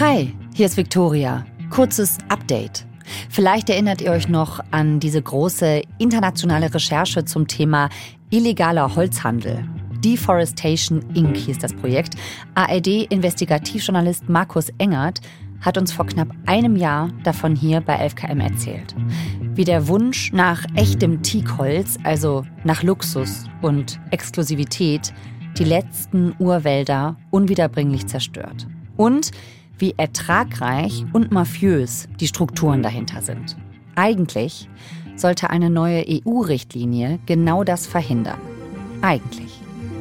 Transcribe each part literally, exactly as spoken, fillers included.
Hi, hier ist Victoria. Kurzes Update. Vielleicht erinnert ihr euch noch an diese große internationale Recherche zum Thema illegaler Holzhandel. Deforestation Incorporated hieß das Projekt. A R D-Investigativjournalist Markus Engert hat uns vor knapp einem Jahr davon hier bei elf Kilometer pro Stunde erzählt. Wie der Wunsch nach echtem Teakholz, also nach Luxus und Exklusivität, die letzten Urwälder unwiederbringlich zerstört. Und wie ertragreich und mafiös die Strukturen dahinter sind. Eigentlich sollte eine neue E U-Richtlinie genau das verhindern. Eigentlich.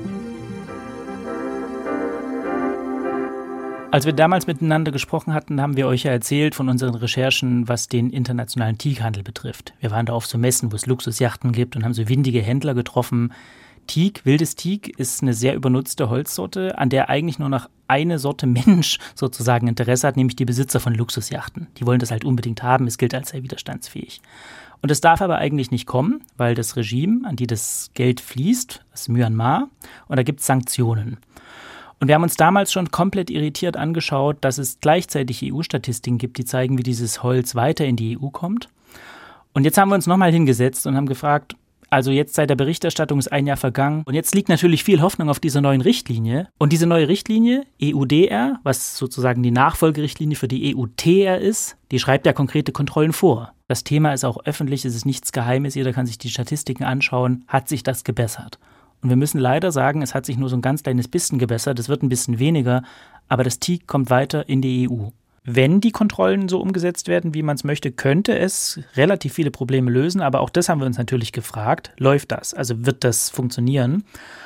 Als wir damals miteinander gesprochen hatten, haben wir euch ja erzählt von unseren Recherchen, was den internationalen Teakhandel betrifft. Wir waren da auf so Messen, wo es Luxusjachten gibt und haben so windige Händler getroffen. Teak, wildes Teak, ist eine sehr übernutzte Holzsorte, an der eigentlich nur noch eine Sorte Mensch sozusagen Interesse hat, nämlich die Besitzer von Luxusjachten. Die wollen das halt unbedingt haben, es gilt als sehr widerstandsfähig. Und das darf aber eigentlich nicht kommen, weil das Regime, an die das Geld fließt, das ist Myanmar, und da gibt es Sanktionen. Und wir haben uns damals schon komplett irritiert angeschaut, dass es gleichzeitig E U-Statistiken gibt, die zeigen, wie dieses Holz weiter in die E U kommt. Und jetzt haben wir uns nochmal hingesetzt und haben gefragt, also jetzt seit der Berichterstattung ist ein Jahr vergangen und jetzt liegt natürlich viel Hoffnung auf dieser neuen Richtlinie. Und diese neue Richtlinie, E U D R, was sozusagen die Nachfolgerichtlinie für die E U T R ist, die schreibt ja konkrete Kontrollen vor. Das Thema ist auch öffentlich, es ist nichts Geheimes, jeder kann sich die Statistiken anschauen, hat sich das gebessert. Und wir müssen leider sagen, es hat sich nur so ein ganz kleines bisschen gebessert, es wird ein bisschen weniger, aber das Teak kommt weiter in die E U. Wenn die Kontrollen so umgesetzt werden, wie man es möchte, könnte es relativ viele Probleme lösen, aber auch das haben wir uns natürlich gefragt, läuft das? Also wird das funktionieren?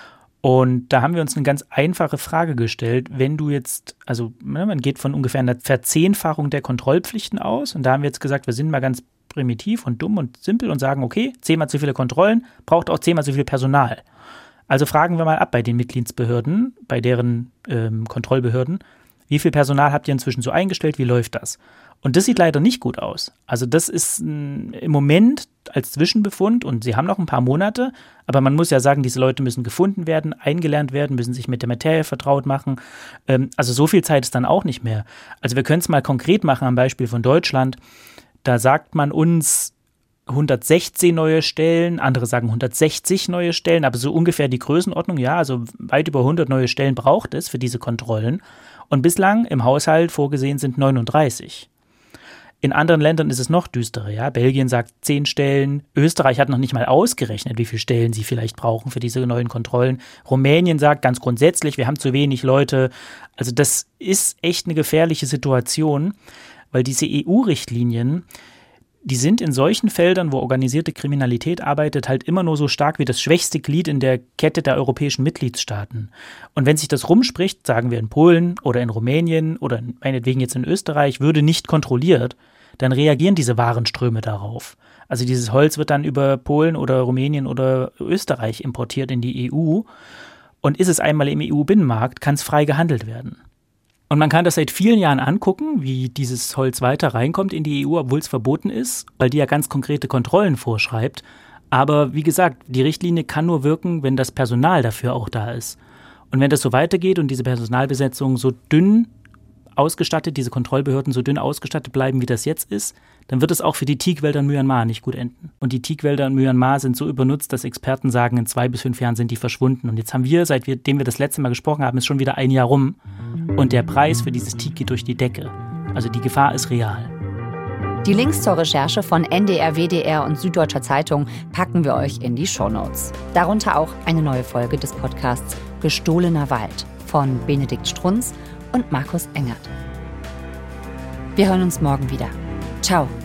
Und da haben wir uns eine ganz einfache Frage gestellt, wenn du jetzt, also man geht von ungefähr einer Verzehnfachung der Kontrollpflichten aus und da haben wir jetzt gesagt, wir sind mal ganz primitiv und dumm und simpel und sagen, okay, zehnmal zu viele Kontrollen, braucht auch zehnmal zu viel Personal. Also fragen wir mal ab bei den Mitgliedsbehörden, bei deren ähm, Kontrollbehörden, wie viel Personal habt ihr inzwischen so eingestellt, wie läuft das? Und das sieht leider nicht gut aus. Also das ist m, im Moment als Zwischenbefund und sie haben noch ein paar Monate, aber man muss ja sagen, diese Leute müssen gefunden werden, eingelernt werden, müssen sich mit der Materie vertraut machen. Ähm, also so viel Zeit ist dann auch nicht mehr. Also wir können es mal konkret machen am Beispiel von Deutschland. Da sagt man uns hundertsechzehn neue Stellen, andere sagen hundertsechzig neue Stellen, aber so ungefähr die Größenordnung, ja, also weit über hundert neue Stellen braucht es für diese Kontrollen. Und bislang im Haushalt vorgesehen sind neununddreißig. In anderen Ländern ist es noch düsterer, ja. Belgien sagt zehn Stellen, Österreich hat noch nicht mal ausgerechnet, wie viele Stellen sie vielleicht brauchen für diese neuen Kontrollen. Rumänien sagt ganz grundsätzlich, wir haben zu wenig Leute. Also das ist echt eine gefährliche Situation, weil diese E U-Richtlinien, die sind in solchen Feldern, wo organisierte Kriminalität arbeitet, halt immer nur so stark wie das schwächste Glied in der Kette der europäischen Mitgliedstaaten. Und wenn sich das rumspricht, sagen wir in Polen oder in Rumänien oder meinetwegen jetzt in Österreich, würde nicht kontrolliert, dann reagieren diese Warenströme darauf. Also dieses Holz wird dann über Polen oder Rumänien oder Österreich importiert in die E U. Und ist es einmal im E U-Binnenmarkt, kann es frei gehandelt werden. Und man kann das seit vielen Jahren angucken, wie dieses Holz weiter reinkommt in die E U, obwohl es verboten ist, weil die ja ganz konkrete Kontrollen vorschreibt. Aber wie gesagt, die Richtlinie kann nur wirken, wenn das Personal dafür auch da ist. Und wenn das so weitergeht und diese Personalbesetzung so dünn ausgestattet, diese Kontrollbehörden so dünn ausgestattet bleiben, wie das jetzt ist, dann wird es auch für die Teakwälder in Myanmar nicht gut enden. Und die Teakwälder in Myanmar sind so übernutzt, dass Experten sagen, in zwei bis fünf Jahren sind die verschwunden. Und jetzt haben wir, seitdem wir das letzte Mal gesprochen haben, ist schon wieder ein Jahr rum. Und der Preis für dieses Teak geht durch die Decke. Also die Gefahr ist real. Die Links zur Recherche von N D R, W D R und Süddeutscher Zeitung packen wir euch in die Shownotes. Darunter auch eine neue Folge des Podcasts Gestohlener Wald von Benedikt Strunz und Markus Engert. Wir hören uns morgen wieder. Ciao.